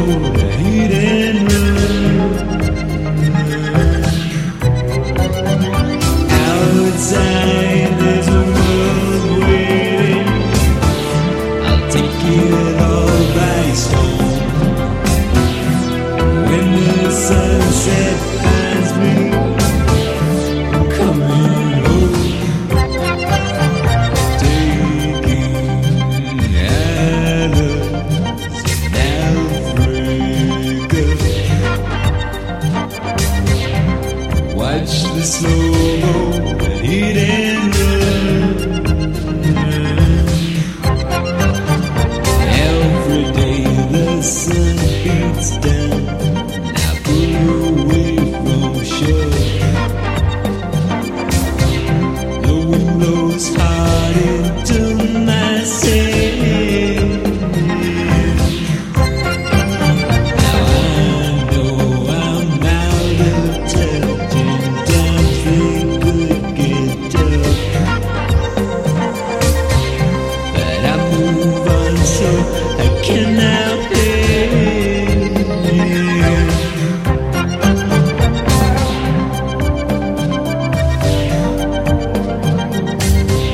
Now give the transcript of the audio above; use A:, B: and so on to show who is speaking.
A: hit and run. Outside there's a world waiting. I'll take it all by storm. When the sunset finds me coming home, taking Alice Africa. Watch the slow-mo hit and run. Every day the sun beats down. Now pull away from shore. The wind blows high.